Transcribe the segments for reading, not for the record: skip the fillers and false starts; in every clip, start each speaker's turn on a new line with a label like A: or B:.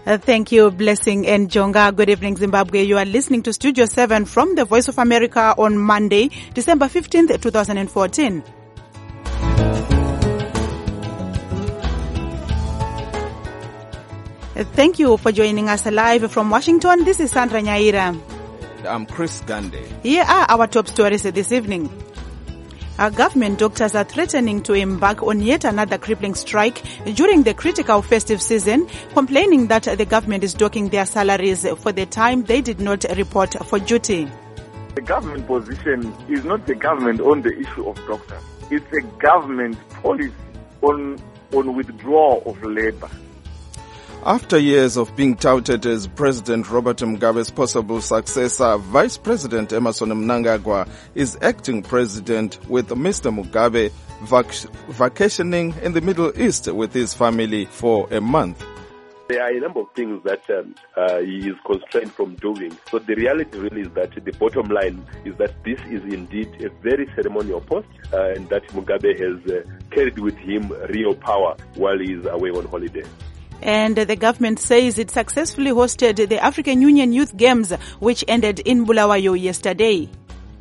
A: Thank you, Blessing and Jonga. Good evening, Zimbabwe. You are listening to Studio 7 from the Voice of America on Monday, December 15th, 2014. Thank you for joining us live from Washington. This is Sandra Nyaira.
B: I'm Chris Gande.
A: Here are our top stories this evening. Our government doctors are threatening to embark on yet another crippling strike during the critical festive season, complaining that the government is docking their salaries for the time they did not report for duty.
C: The government position is not the government on the issue of doctors. It's a government policy on withdrawal of labor.
B: After years of being touted as President Robert Mugabe's possible successor, Vice President Emmerson Mnangagwa is acting president with Mr. Mugabe vacationing in the Middle East with his family for a month.
D: There are a number of things that he is constrained from doing. So the reality really is that the bottom line is that this is indeed a very ceremonial post and that Mugabe has carried with him real power while he is away on holiday.
A: And the government says it successfully hosted the African Union Youth Games, which ended in Bulawayo yesterday.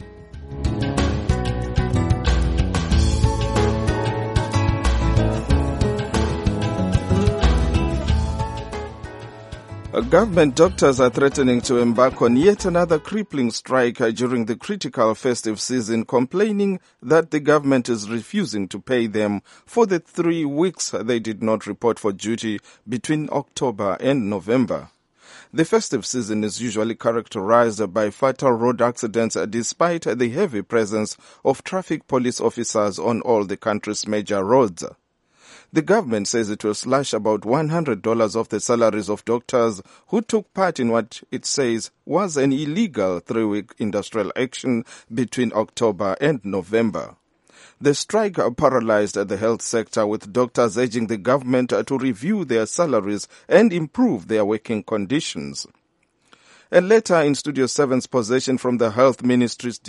B: Government doctors are threatening to embark on yet another crippling strike during the critical festive season, complaining that the government is refusing to pay them for the 3 weeks they did not report for duty between October and November. The festive season is usually characterized by fatal road accidents despite the heavy presence of traffic police officers on all the country's major roads. The government says it will slash about $100 off the salaries of doctors who took part in what it says was an illegal 3-week industrial action between October and November. The strike paralyzed the health sector, with doctors urging the government to review their salaries and improve their working conditions. A letter in Studio 7's possession from the Health Ministry's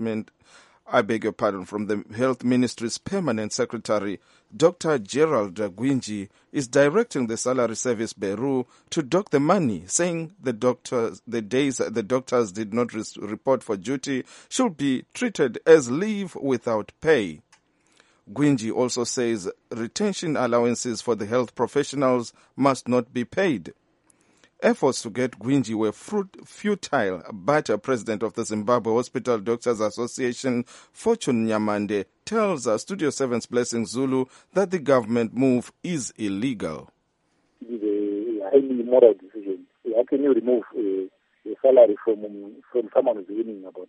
B: from the Health Ministry's Permanent Secretary, Dr. Gerald Gwinji, is directing the Salary Service Bureau to dock the money, saying the days the doctors did not report for duty should be treated as leave without pay. Gwinji also says retention allowances for the health professionals must not be paid. Efforts to get Gwinji were futile, but President of the Zimbabwe Hospital Doctors Association, Fortune Nyamande, tells Studio 7's Blessing Zulu that the government move is illegal.
E: It is a highly immoral decision. How can you remove a salary from someone who's earning about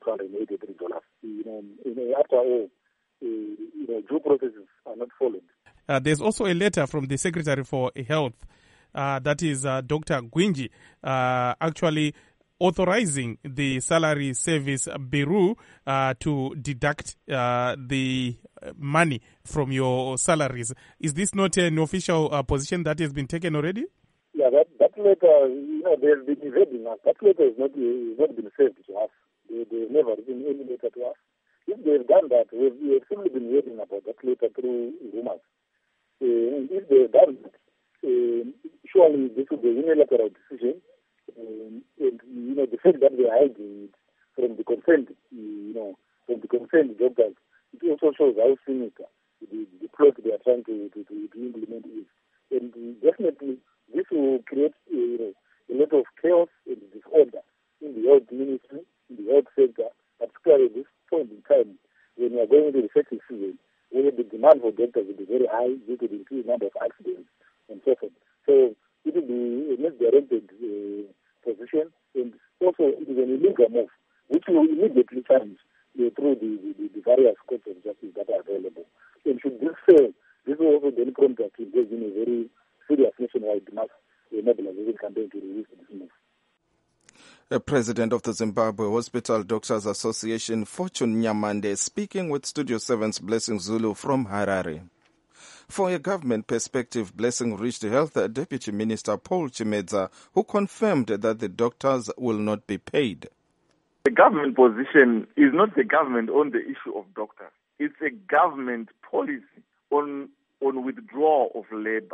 E: $283? After all, due processes are not followed.
F: There's also a letter from the Secretary for Health, that is Dr. Gwinji, actually authorizing the Salary Service Bureau to deduct the money from your salaries. Is this not an official position that has been taken already?
E: Yeah, that letter, they've been evading us. That letter has not been sent to us. They've never written any letter to us. If they've done that, we've simply been hearing about that letter through rumors. If they've done that, surely this will be a unilateral decision, and the fact that they are hiding it from the concerned, from the concerned doctors, it also shows how sinister the plot they are trying to implement is. And definitely, this will create a lot of chaos and disorder in the health ministry, in the health sector, particularly at this point in time when we are going into the festive season, where the demand for doctors will be very high due to the increased number of accidents and so forth. So it will be a misdirected position, and also it is an illegal move, which will immediately change through the various courts of justice that are available. And should this fail, this will also then prompt us to engage in a very serious nationwide mass mobilization campaign to release this move.
B: The President of the Zimbabwe Hospital Doctors Association, Fortune Nyamande, speaking with Studio 7's Blessing Zulu from Harare. For a government perspective, Blessing reached Health Deputy Minister Paul Chimedza, who confirmed that the doctors will not be paid.
C: The government position is not the government on the issue of doctors. It's a government policy on withdrawal of labor.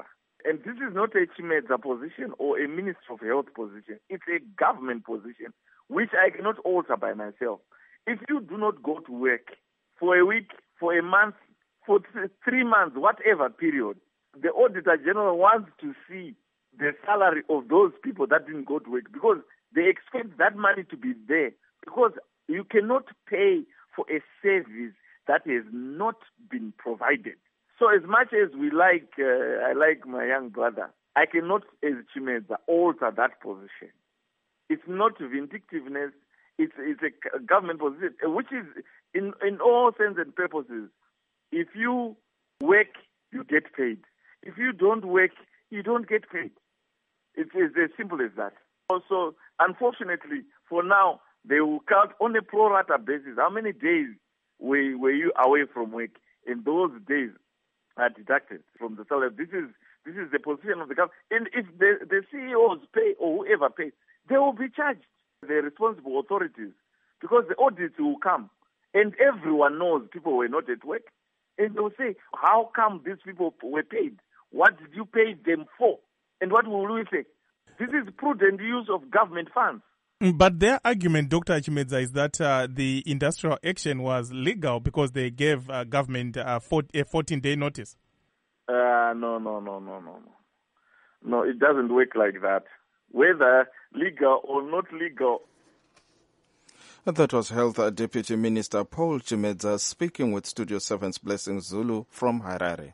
C: And this is not a Chimedza position or a Minister of Health position. It's a government position, which I cannot alter by myself. If you do not go to work for a week, for a month, for 3 months, whatever period, the Auditor General wants to see the salary of those people that didn't go to work, because they expect that money to be there, because you cannot pay for a service that has not been provided. So as much as I like my young brother, I cannot, as Chimedza, alter that position. It's not vindictiveness. It's a government position, which is, in all sense and purposes, if you work, you get paid. If you don't work, you don't get paid. It's as simple as that. Also, unfortunately, for now, they will count on a pro rata basis. How many days were you away from work? And those days are deducted from the salary. This is the position of the government. And if the CEOs pay or whoever pays, they will be charged, the responsible authorities, because the audits will come. And everyone knows people were not at work. And they'll say, how come these people were paid? What did you pay them for? And what will we say? This is prudent use of government funds.
F: But their argument, Dr. Chimedza, is that the industrial action was legal because they gave government a 14-day notice.
C: No. No, it doesn't work like that. Whether legal or not legal.
B: That was Health Deputy Minister Paul Chimedza speaking with Studio 7's Blessing Zulu from Harare.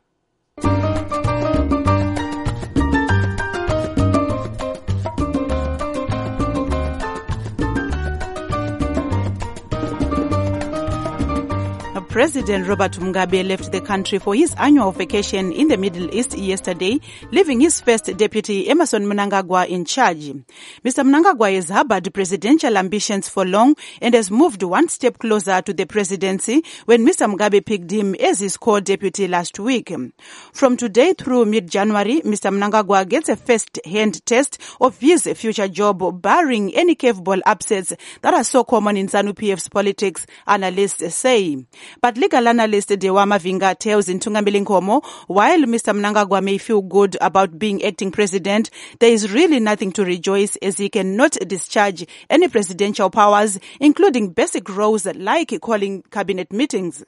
A: President Robert Mugabe left the country for his annual vacation in the Middle East yesterday, leaving his first deputy, Emmerson Mnangagwa, in charge. Mr. Mnangagwa has harbored presidential ambitions for long and has moved one step closer to the presidency when Mr. Mugabe picked him as his co-deputy last week. From today through mid-January, Mr. Mnangagwa gets a first-hand test of his future job, barring any curveball upsets that are so common in ZANU-PF's politics, analysts say. But legal analyst Dewa Mavinga tells in Ntungambili Nkomo, while Mr. Mnangagwa may feel good about being acting president, there is really nothing to rejoice, as he cannot discharge any presidential powers, including basic roles like calling cabinet meetings.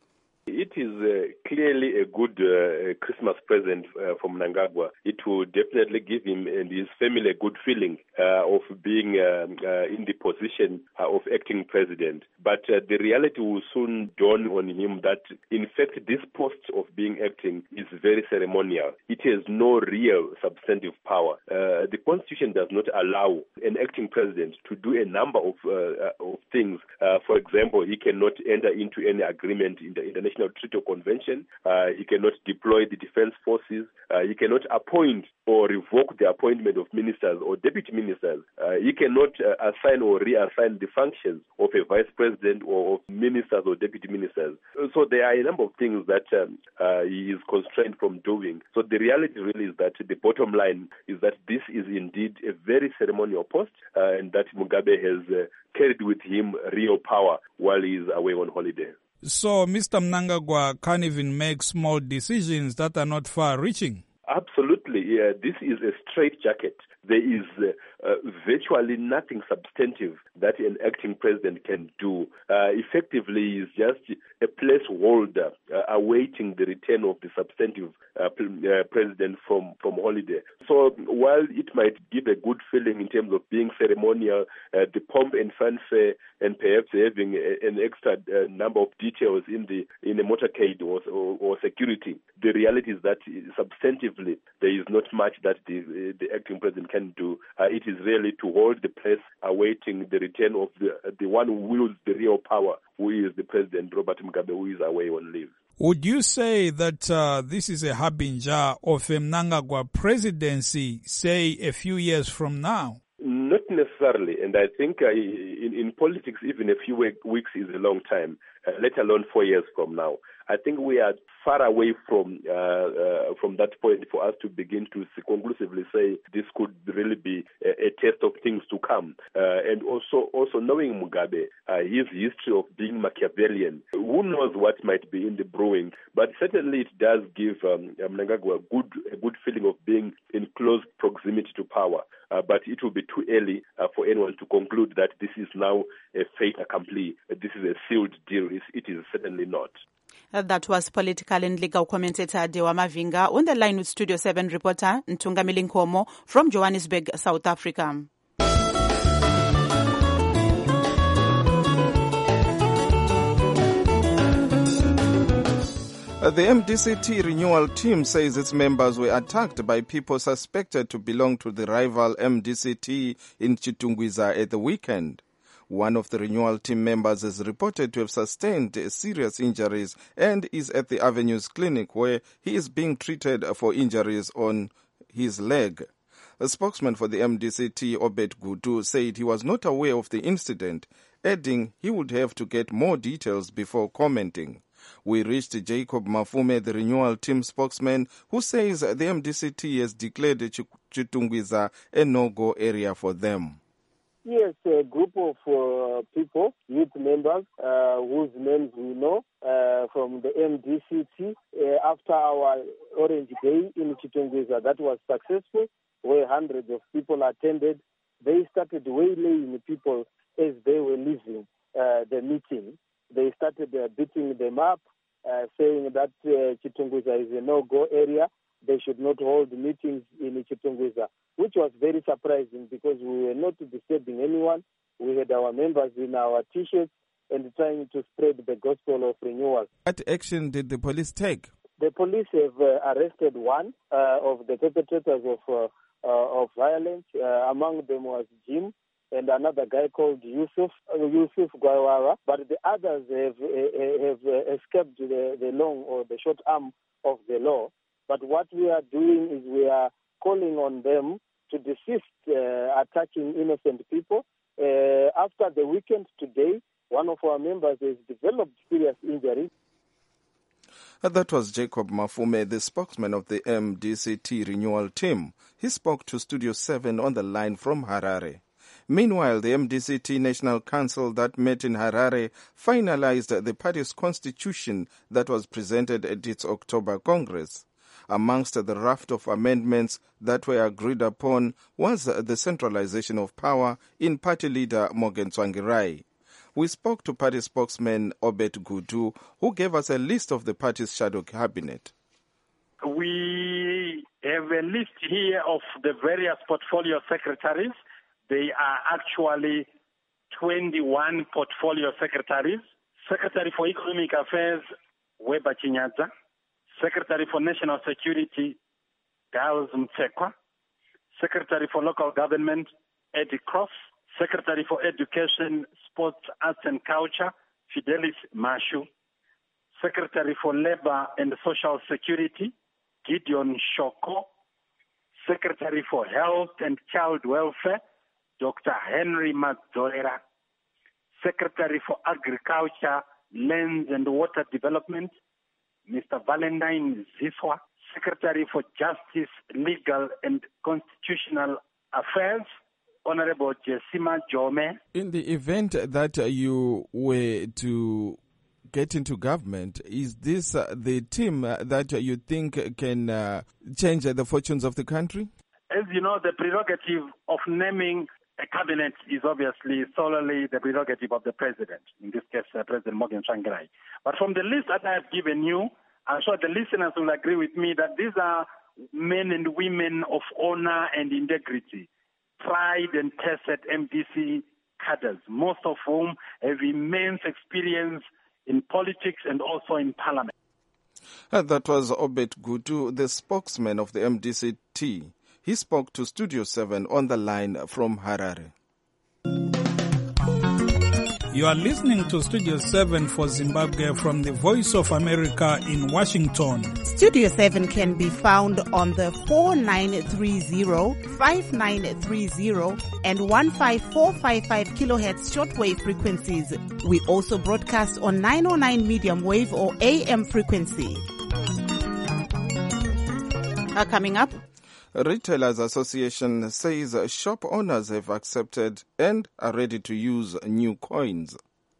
D: It is clearly a good Christmas present for Mnangagwa. It will definitely give him and his family a good feeling of being in the position of acting president. But the reality will soon dawn on him that, in fact, this post of being acting is very ceremonial. It has no real substantive power. The Constitution does not allow an acting president to do a number of things. For example, he cannot enter into any agreement in the International Treaty Convention. He cannot deploy the defense forces. He cannot appoint or revoke the appointment of ministers or deputy ministers. He cannot assign or reassign the functions of a vice president or of ministers or deputy ministers. So there are a number of things that he is constrained from doing. So the reality really is that the bottom line is that this is indeed a very ceremonial post, and that Mugabe has carried with him real power while he is away on holiday.
G: So Mr. Mnangagwa can't even make small decisions that are not far-reaching?
D: Absolutely. This is a straitjacket. There is virtually nothing substantive that an acting president can do. Effectively, is just a placeholder awaiting the return of the substantive president from holiday. So while it might give a good feeling in terms of being ceremonial, the pomp and fanfare, and perhaps having an extra number of details in a motorcade or security, the reality is that substantively there is not much that the acting president can do. It is really to hold the place awaiting the return of the one who wields the real power, who is the President Robert Mugabe, who is away on leave.
G: Would you say that this is a harbinger of a Mnangagwa presidency, say a few years from now?
D: Not necessarily, and I think in politics, even a few weeks is a long time, let alone 4 years from now. I think we are far away from from that point for us to begin to conclusively say this could really be a test of things to come. And also knowing Mugabe, his history of being Machiavellian, who knows what might be in the brewing, but certainly it does give Mnangagwa a good feeling of being in close proximity to power. But it will be too early for anyone to conclude that this is now a fait accompli. This is a sealed deal. It is certainly not.
A: That was political and legal commentator Dewa Mavinga on the line with Studio 7 reporter Ntungamili Nkomo from Johannesburg, South Africa.
B: The MDCT renewal team says its members were attacked by people suspected to belong to the rival MDCT in Chitungwiza at the weekend. One of the renewal team members is reported to have sustained serious injuries and is at the Avenues Clinic where he is being treated for injuries on his leg. A spokesman for the MDCT, Obed Gudu, said he was not aware of the incident, adding he would have to get more details before commenting. We reached Jacob Mafume, the renewal team spokesman, who says the MDCT has declared Chitungwiza a no-go area for them.
E: Yes, a group of people, youth members, whose names we know from the MDCT, after our Orange Day in Chitungwiza that was successful, where hundreds of people attended, they started waylaying people as they were leaving the meeting. They started beating them up, saying that Chitungwiza is a no-go area. They should not hold meetings in Chitungwiza, which was very surprising because we were not disturbing anyone. We had our members in our T-shirts and trying to spread the gospel of renewal.
B: What action did the police take?
E: The police have arrested one of the perpetrators of violence. Among them was Jim and another guy called Yusuf Gwawara, but the others have escaped the long or the short arm of the law. But what we are doing is we are calling on them to desist attacking innocent people. After the weekend today, one of our members has developed serious injuries.
B: That was Jacob Mafume, the spokesman of the MDCT renewal team. He spoke to Studio 7 on the line from Harare. Meanwhile, the MDCT National Council that met in Harare finalized the party's constitution that was presented at its October Congress. Amongst the raft of amendments that were agreed upon was the centralization of power in party leader Morgan Tsvangirai. We spoke to party spokesman Obed Gudu, who gave us a list of the party's shadow cabinet.
H: We have a list here of the various portfolio secretaries. They are actually 21 portfolio secretaries. Secretary for Economic Affairs, Weber Chinyaza. Secretary for National Security, Giles Mtsekwa. Secretary for Local Government, Eddie Cross. Secretary for Education, Sports, Arts and Culture, Fidelis Mashu. Secretary for Labor and Social Security, Gideon Shoko. Secretary for Health and Child Welfare, Dr. Henry Mazoera. Secretary for Agriculture, Lands and Water Development, Mr. Valentine Ziswa. Secretary for Justice, Legal and Constitutional Affairs, Honorable Jessima Jome.
B: In the event that you were to get into government, is this the team that you think can change the fortunes of the country?
H: As you know, the prerogative of naming a cabinet is obviously solely the prerogative of the president, in this case, President Morgan Tsvangirai. But from the list that I have given you, I'm sure the listeners will agree with me that these are men and women of honor and integrity, tried and tested MDC cadres, most of whom have immense experience in politics and also in parliament.
B: That was Obed Gudu, the spokesman of the MDCT. He spoke to Studio 7 on the line from Harare.
G: You are listening to Studio 7 for Zimbabwe from the Voice of America in Washington.
I: Studio 7 can be found on the 4930, 5930 and 15455 kilohertz shortwave frequencies. We also broadcast on 909 medium wave or AM frequency.
A: Coming up,
B: Retailers Association says shop owners have accepted and are ready to use new coins.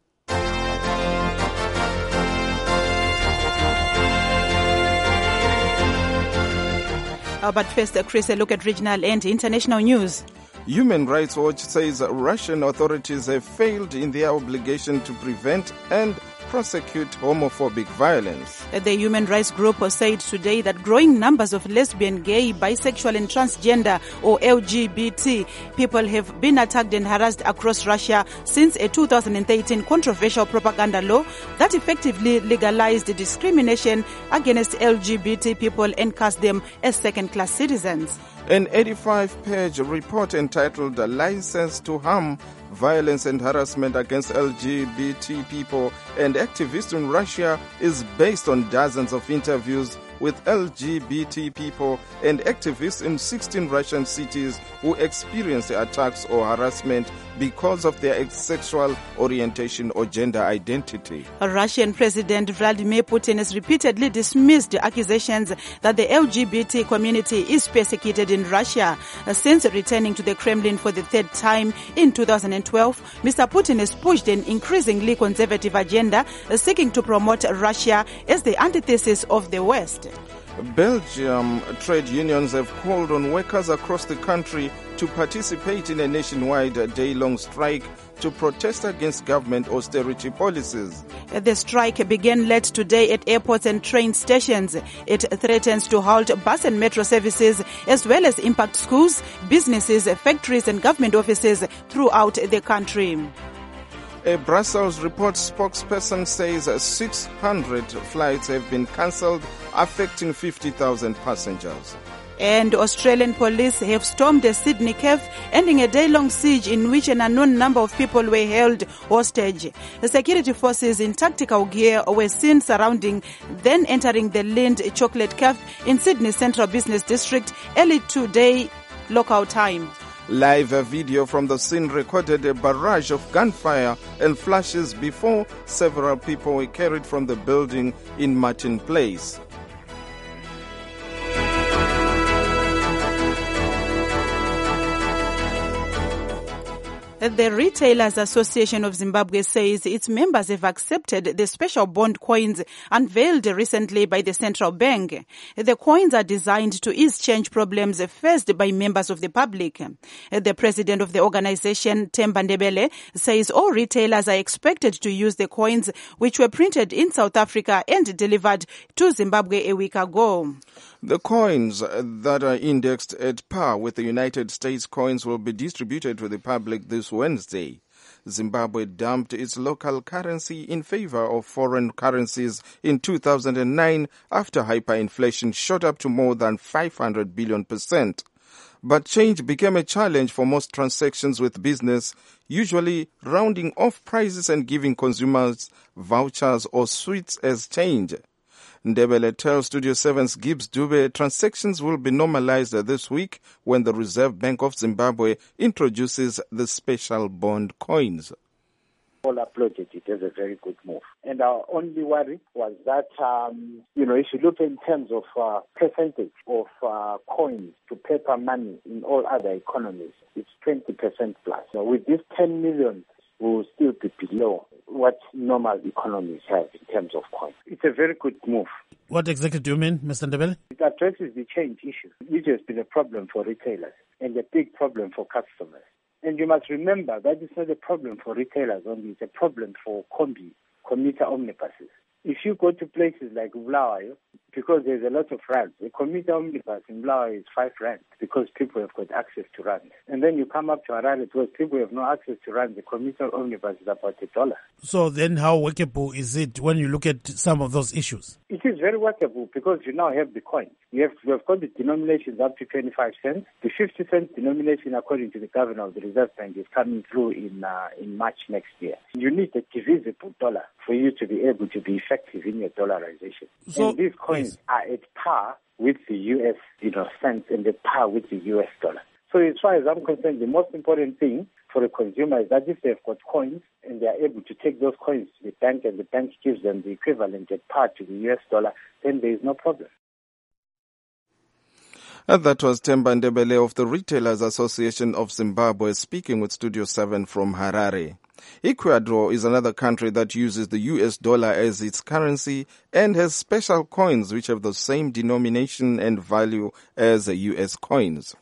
A: But first, Chris, a look at regional and international news.
B: Human Rights Watch says Russian authorities have failed in their obligation to prevent and prosecute homophobic violence.
A: The human rights group said today that growing numbers of lesbian, gay, bisexual and transgender or LGBT people have been attacked and harassed across Russia since a 2013 controversial propaganda law that effectively legalized discrimination against LGBT people and cast them as second-class citizens.
B: An 85-page report entitled License to Harm, Violence and Harassment Against LGBT People and Activists in Russia is based on dozens of interviews with LGBT people and activists in 16 Russian cities who experienced attacks or harassment because of their sexual orientation or gender identity.
A: Russian President Vladimir Putin has repeatedly dismissed accusations that the LGBT community is persecuted in Russia. Since returning to the Kremlin for the third time in 2012, Mr. Putin has pushed an increasingly conservative agenda seeking to promote Russia as the antithesis of the West.
B: Belgium trade unions have called on workers across the country to participate in a nationwide day-long strike to protest against government austerity policies.
A: The strike began late today at airports and train stations. It threatens to halt bus and metro services as well as impact schools, businesses, factories and government offices throughout the country.
B: A Brussels report spokesperson says 600 flights have been cancelled, affecting 50,000 passengers.
A: And Australian police have stormed a Sydney cafe, ending a day-long siege in which an unknown number of people were held hostage. The security forces in tactical gear were seen surrounding, then entering the Lind Chocolate Cafe in Sydney's Central Business District early today local time.
B: Live video from the scene recorded a barrage of gunfire and flashes before several people were carried from the building in Martin Place.
A: The Retailers Association of Zimbabwe says its members have accepted the special bond coins unveiled recently by the central bank. The coins are designed to ease change problems faced by members of the public. The president of the organization, Themba Ndebele, says all retailers are expected to use the coins which were printed in South Africa and delivered to Zimbabwe a week ago.
B: The coins that are indexed at par with the United States coins will be distributed to the public this Wednesday. Zimbabwe dumped its local currency in favor of foreign currencies in 2009 after hyperinflation shot up to more than 500 billion%. But change became a challenge for most transactions with business, usually rounding off prices and giving consumers vouchers or sweets as change. Ndebele tells Studio 7's Gibbs Dube transactions will be normalized this week when the Reserve Bank of Zimbabwe introduces the special bond coins.
E: All applauded it as a very good move. And our only worry was that, if you look in terms of percentage of coins to paper money in all other economies, it's 20% plus. So with this 10 million, we will still be below what normal economies have in terms of coins. It's a very good move.
J: What exactly do you mean, Mr. Ndebele?
E: It addresses the change issue, which has been a problem for retailers and a big problem for customers. And you must remember that it's not a problem for retailers only, it's a problem for commuter omnibuses. If you go to places like Bulawayo, because there's a lot of rands, a commuter omnibus in Bulawayo is 5 rand because people have got access to rands. And then you come up to Harare, where people have no access to rands, the commuter omnibus is about $1.
J: So then how workable is it when you look at some of those issues?
E: It is very workable because you now have the coin. We have got the denominations up to 25 cents. The 50 cent denomination, according to the governor of the Reserve Bank, is coming through in March next year. You need a divisible dollar for you to be able to be effective in your dollarization. So, and these coins are at par with the US, cents and at par with the US dollar. So as far as I'm concerned, the most important thing for a consumer is that if they've got coins and they are able to take those coins to the bank and the bank gives them the equivalent at par to the US dollar, then there is no problem.
B: That was Themba Ndebele of the Retailers Association of Zimbabwe speaking with Studio 7 from Harare. Ecuador is another country that uses the US dollar as its currency and has special coins which have the same denomination and value as the US coins.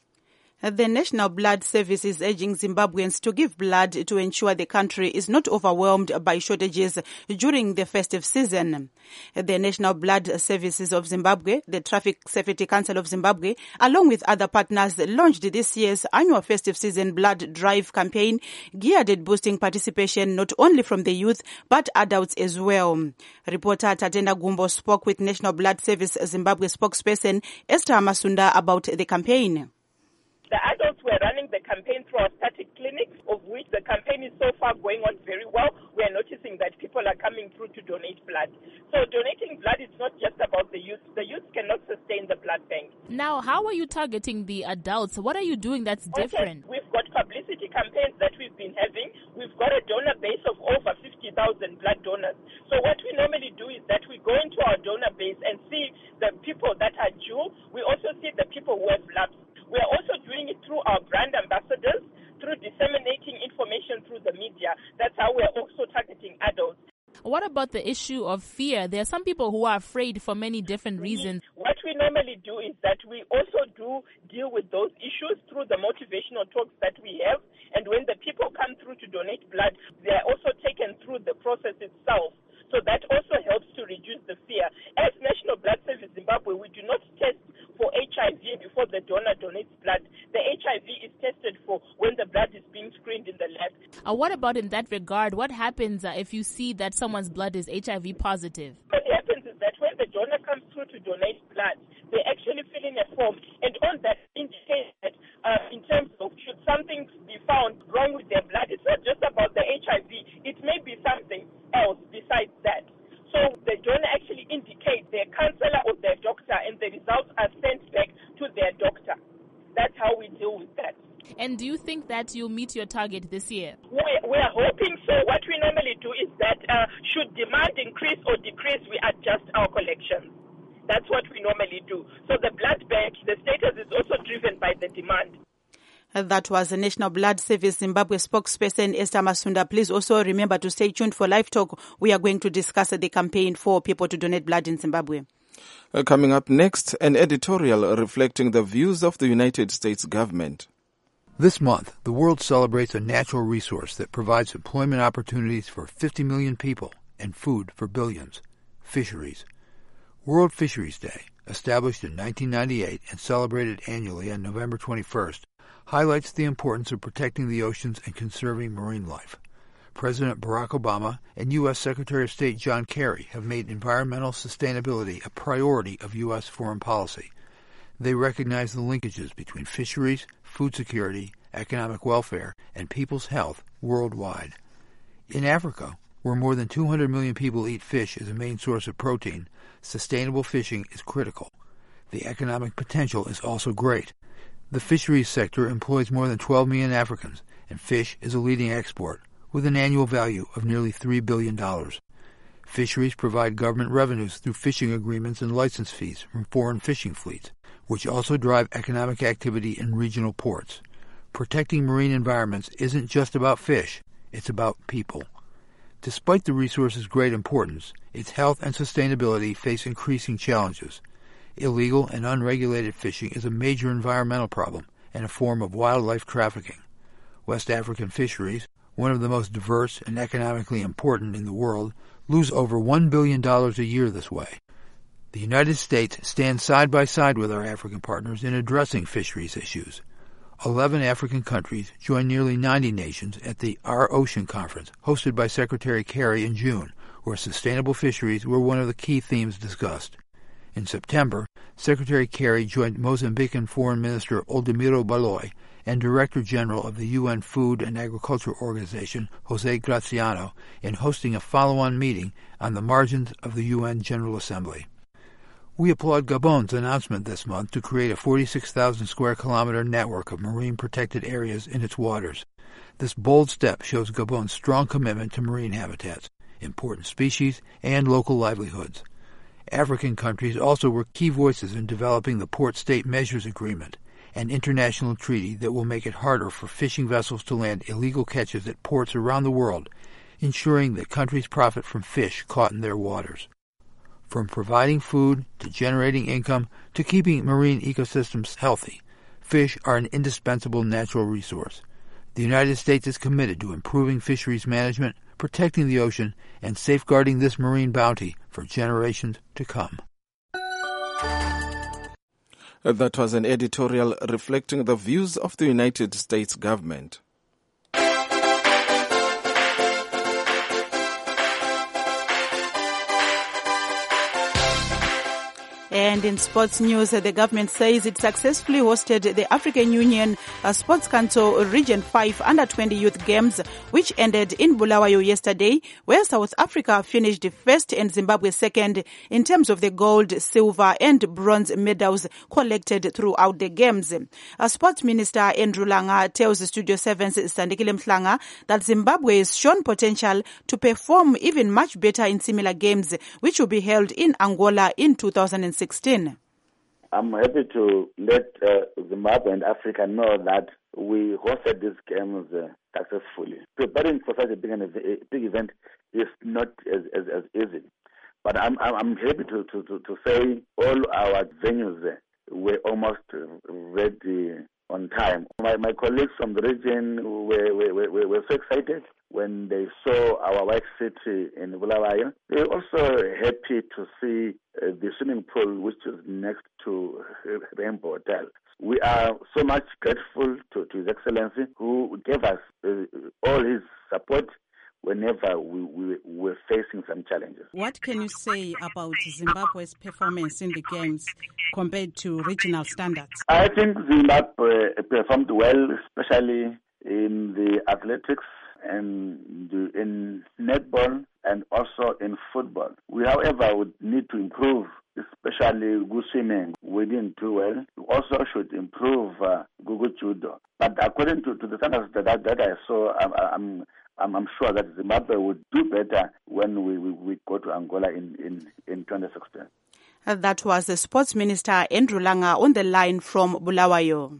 A: The National Blood Service is urging Zimbabweans to give blood to ensure the country is not overwhelmed by shortages during the festive season. The National Blood Services of Zimbabwe, the Traffic Safety Council of Zimbabwe, along with other partners, launched this year's annual festive season blood drive campaign geared at boosting participation not only from the youth but adults as well. Reporter Tatenda Gumbo spoke with National Blood Service Zimbabwe spokesperson Esther Masunda about the campaign.
K: The adults were running the campaign through our static clinics, of which the campaign is so far going on very well. We are noticing that people are coming through to donate blood. So donating blood is not just about the youth. The youth cannot sustain the blood bank.
L: Now, how are you targeting the adults? What are you doing that's different?
K: Okay. We've got publicity campaigns that we've been having. We've got a donor base of over 50,000 blood donors. So what we normally do is that we go into our donor base and see the people that are due. We also see the people who have lapsed. We are also doing it through our brand ambassadors, through disseminating information through the media. That's how we are also targeting adults.
L: What about the issue of fear? There are some people who are afraid for many different reasons.
K: What we normally do is that we also do deal with those issues through the motivational talks that we have. And when the people come through to donate blood, they are also taken through the process itself. So that also helps to reduce the fear. As National Blood Service Zimbabwe, we do not test for HIV before the donor donates blood. The HIV is tested for when the blood is being screened in the lab.
L: What about in that regard? What happens if you see that someone's blood is HIV positive?
K: What happens is that when the donor comes through to donate blood, they actually fill in a form, and on that indicates that in terms of should something be found wrong with their blood, it's not just about the HIV, it may be something else besides that. So the donor actually indicates their counselor or their doctor, and the results are sent back to their doctor. That's how we deal with that.
L: And do you think that you'll meet your target this year?
K: We are hoping so. What we normally do is that should demand increase or decrease, we adjust our collections. That's what we normally do. So the blood bank, the status is also driven by the demand.
A: That was the National Blood Service Zimbabwe spokesperson Esther Masunda. Please also remember to stay tuned for Live Talk. We are going to discuss the campaign for people to donate blood in Zimbabwe.
B: Coming up next, an editorial reflecting the views of the United States government.
M: This month, the world celebrates a natural resource that provides employment opportunities for 50 million people and food for billions: fisheries. World Fisheries Day, established in 1998 and celebrated annually on November 21st, highlights the importance of protecting the oceans and conserving marine life. President Barack Obama and U.S. Secretary of State John Kerry have made environmental sustainability a priority of U.S. foreign policy. They recognize the linkages between fisheries, food security, economic welfare, and people's health worldwide. In Africa, where more than 200 million people eat fish as a main source of protein, sustainable fishing is critical. The economic potential is also great. The fisheries sector employs more than 12 million Africans, and fish is a leading export, with an annual value of nearly $3 billion. Fisheries provide government revenues through fishing agreements and license fees from foreign fishing fleets, which also drive economic activity in regional ports. Protecting marine environments isn't just about fish, it's about people. Despite the resource's great importance, its health and sustainability face increasing challenges. Illegal and unregulated fishing is a major environmental problem and a form of wildlife trafficking. West African fisheries, one of the most diverse and economically important in the world, lose over $1 billion a year this way. The United States stands side by side with our African partners in addressing fisheries issues. 11 African countries joined nearly 90 nations at the Our Ocean Conference, hosted by Secretary Kerry in June, where sustainable fisheries were one of the key themes discussed. In September, Secretary Kerry joined Mozambican Foreign Minister Oldemiro Baloy and Director General of the UN Food and Agriculture Organization, Jose Graziano, in hosting a follow-on meeting on the margins of the UN General Assembly. We applaud Gabon's announcement this month to create a 46,000 square kilometer network of marine protected areas in its waters. This bold step shows Gabon's strong commitment to marine habitats, important species, and local livelihoods. African countries also were key voices in developing the Port State Measures Agreement, an international treaty that will make it harder for fishing vessels to land illegal catches at ports around the world, ensuring that countries profit from fish caught in their waters. From providing food to generating income to keeping marine ecosystems healthy, fish are an indispensable natural resource. The United States is committed to improving fisheries management, protecting the ocean, and safeguarding this marine bounty for generations to come.
B: That was an editorial reflecting the views of the United States government.
A: And in sports news, the government says it successfully hosted the African Union Sports Council Region 5 Under-20 Youth Games, which ended in Bulawayo yesterday, where South Africa finished first and Zimbabwe second in terms of the gold, silver and bronze medals collected throughout the games. Sports Minister Andrew Langa tells Studio 7's Sandekile Mhlanga that Zimbabwe has shown potential to perform even much better in similar games, which will be held in Angola in 2016.
N: I'm happy to let Zimbabwe and Africa know that we hosted these games successfully. Preparing for such a big event is not as easy. But I'm happy to say all our venues were almost ready on time. My colleagues from the region were so excited when they saw our white city in Bulawayo. They were also happy to see the swimming pool, which is next to Rainbow Hotel. We are so much grateful to His Excellency, who gave us all his support whenever we were facing some challenges.
O: What can you say about Zimbabwe's performance in the games compared to regional standards?
N: I think Zimbabwe performed well, especially in the athletics and in netball and also in football. We, however, would need to improve, especially swimming. We didn't do well. We also should improve judo. But according to the standards that I saw, I'm sure that Zimbabwe would do better when we go to Angola in 2016.
A: That was the Sports Minister Andrew Langa on the line from Bulawayo.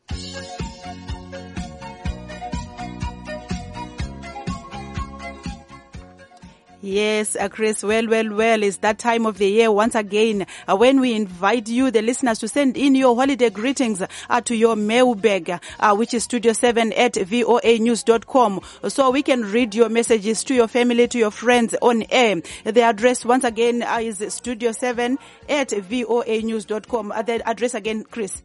A: Yes, Chris, well, it's that time of the year once again when we invite you, the listeners, to send in your holiday greetings to your mailbag, which is studio7@voanews.com, so we can read your messages to your family, to your friends on air. The address once again is studio7@voanews.com. The address again, Chris.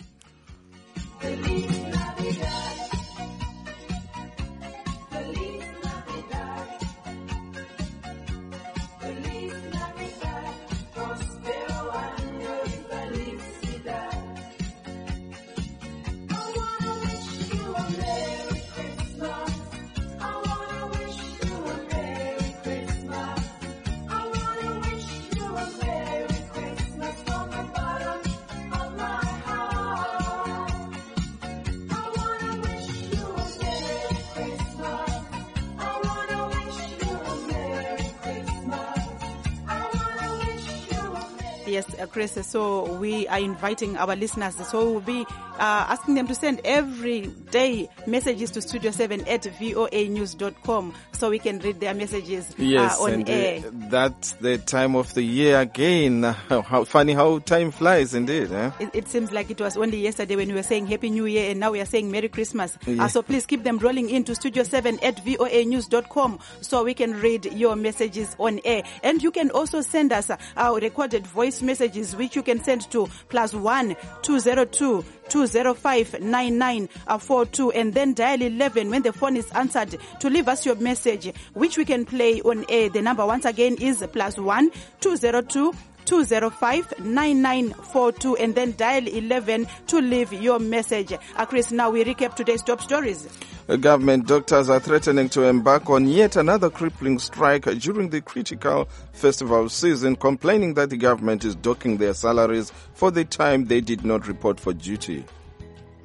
A: Yes, Chris, so we are inviting our listeners, so we'll be asking them to send every day messages to studio7@voanews.com so we can read their messages on air.
B: That's the time of the year again. How funny how time flies indeed.
A: It seems like it was only yesterday when we were saying Happy New Year and now we are saying Merry Christmas. So please keep them rolling in to studio7@voanews.com so we can read your messages on air. And you can also send us our recorded voice messages, which you can send to +1 202 205 9942 and then dial 11 when the phone is answered to leave us your message, which we can play on air. The number once again is +1 202 205 9942 and then dial 11 to leave your message. Chris, now we recap today's top stories.
B: Government doctors are threatening to embark on yet another crippling strike during the critical festival season, complaining that the government is docking their salaries for the time they did not report for duty.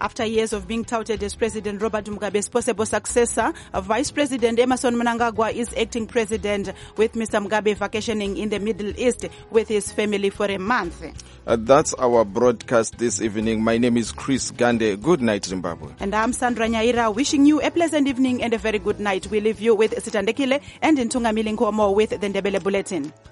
A: After years of being touted as President Robert Mugabe's possible successor, Vice President Emmerson Mnangagwa is acting president, with Mr. Mugabe vacationing in the Middle East with his family for a month.
B: That's our broadcast this evening. My name is Chris Gande. Good night, Zimbabwe.
A: And I'm Sandra Nyaira, wishing you a pleasant evening and a very good night. We leave you with Sitandekile and Ntunga Milinkomo with the Ndebele Bulletin.